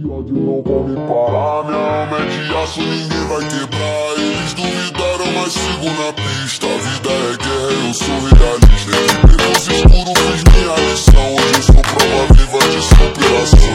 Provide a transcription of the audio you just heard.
ódio não vão me parar. Minha alma é de aço, ninguém vai quebrar. Eles duvidaram, mas sigo na pista. A vida é guerra, eu sou realista. Em tempos escuros fiz minha lição. Hoje eu sou prova viva de superação.